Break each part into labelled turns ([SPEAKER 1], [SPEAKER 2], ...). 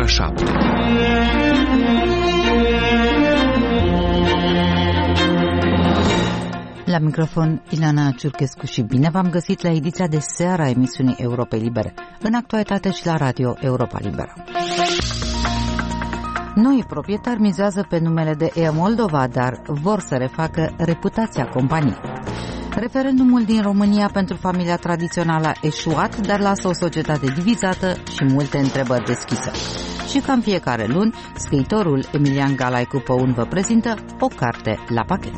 [SPEAKER 1] ora 7.
[SPEAKER 2] La microfon, Ileana Ciurchescu și bine v-am găsit la ediția de seară a emisiunii Europei Libere, în actualitate și la Radio Europa Liberă. Noi proprietari mizează pe numele de e-Moldova, dar vor să refacă reputația companiei. Referendumul din România pentru familia tradițională a eșuat, dar lasă o societate divizată și multe întrebări deschise. Și ca în fiecare luni, scriitorul Emilian Galaicu Păun vă prezintă o carte la pachet.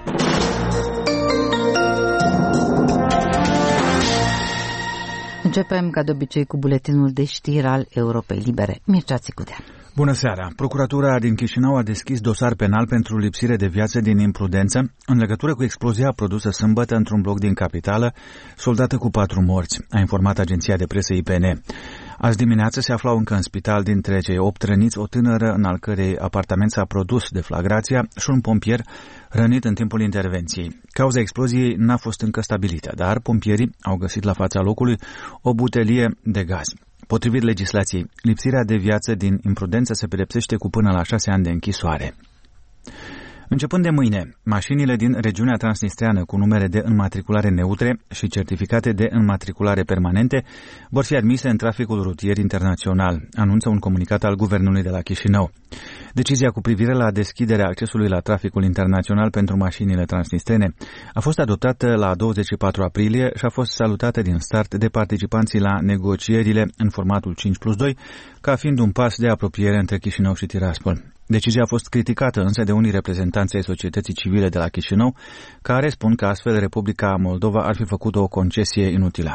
[SPEAKER 2] Începem, ca de obicei, cu buletinul de știri al Europei Libere. Mircea Țicudean.
[SPEAKER 3] Bună seara! Procuratura din Chișinău a deschis dosar penal pentru lipsire de viață din imprudență în legătură cu explozia produsă sâmbătă într-un bloc din capitală, soldată cu 4 morți, a informat agenția de presă IPN. Azi dimineață se aflau încă în spital dintre cei 8 răniți o tânără în al cărei apartament s-a produs deflagrația și un pompier rănit în timpul intervenției. Cauza exploziei n-a fost încă stabilită, dar pompierii au găsit la fața locului o butelie de gaz. Potrivit legislației, lipsirea de viață din imprudență se pedepsește cu până la 6 ani de închisoare. Începând de mâine, mașinile din regiunea transnistreană cu numere de înmatriculare neutre și certificate de înmatriculare permanente vor fi admise în traficul rutier internațional, anunță un comunicat al guvernului de la Chișinău. Decizia cu privire la deschiderea accesului la traficul internațional pentru mașinile transnistrene a fost adoptată la 24 aprilie și a fost salutată din start de participanții la negocierile în formatul 5+2, ca fiind un pas de apropiere între Chișinău și Tiraspol. Decizia a fost criticată însă de unii reprezentanți ai societății civile de la Chișinău, care spun că astfel Republica Moldova ar fi făcut o concesie inutilă.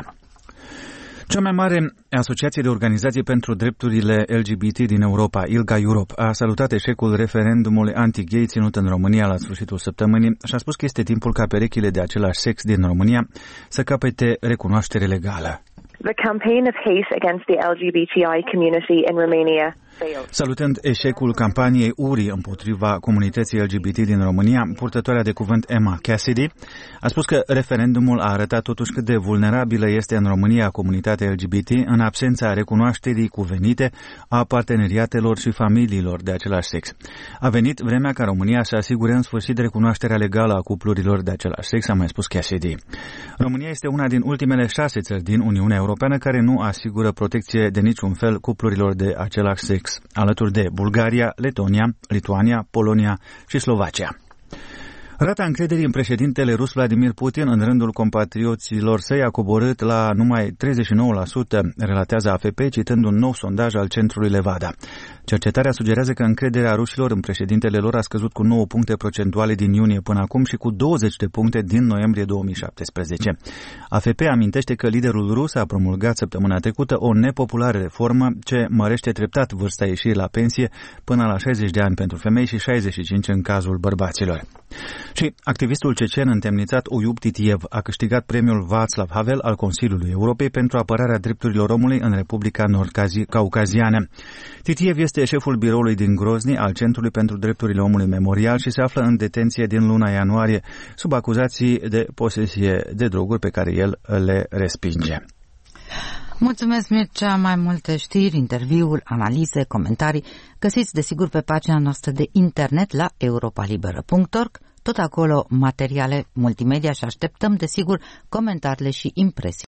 [SPEAKER 3] Cea mai mare asociație de organizații pentru drepturile LGBT din Europa, ILGA Europe, a salutat eșecul referendumului anti-gay ținut în România la sfârșitul săptămânii și a spus că este timpul ca perechile de același sex din România să capete recunoaștere legală.
[SPEAKER 4] The campaign of hate against the LGBTI community in Romania failed.
[SPEAKER 3] Salutând eșecul campaniei urii împotriva comunității LGBT din România, purtătoarea de cuvânt Emma Cassidy a spus că referendumul a arătat totuși cât de vulnerabilă este în România comunitatea LGBT în absența recunoașterii cuvenite a parteneriatelor și familiilor de același sex. A venit vremea ca România să asigure în sfârșit recunoașterea legală a cuplurilor de același sex, a mai spus Cassidy. România este una din ultimele 6 țări din Uniunea Europeană care nu asigură protecție de niciun fel cuplurilor de același sex, alături de Bulgaria, Letonia, Lituania, Polonia și Slovacia. Rata încrederii în președintele rus Vladimir Putin în rândul compatrioților săi a coborât la numai 39%, relatează AFP, citând un nou sondaj al centrului Levada. Cercetarea sugerează că încrederea rușilor în președintele lor a scăzut cu 9 puncte procentuale din iunie până acum și cu 20 de puncte din noiembrie 2017. AFP amintește că liderul rus a promulgat săptămâna trecută o nepopulară reformă ce mărește treptat vârsta ieșirii la pensie până la 60 de ani pentru femei și 65 în cazul bărbaților. Și activistul cecen întemnițat Oyub Titiev a câștigat premiul Václav Havel al Consiliului Europei pentru apărarea drepturilor omului în Republica Nord-Caucaziană. Titiev este șeful biroului din Grozny al Centrului pentru Drepturile Omului Memorial și se află în detenție din luna ianuarie sub acuzații de posesie de droguri pe care el le respinge.
[SPEAKER 2] Mulțumesc, Mircea. Mai multe știri, interviuri, analize, comentarii găsiți desigur pe pagina noastră de internet la europalibera.org, tot acolo materiale multimedia și așteptăm desigur comentariile și impresii.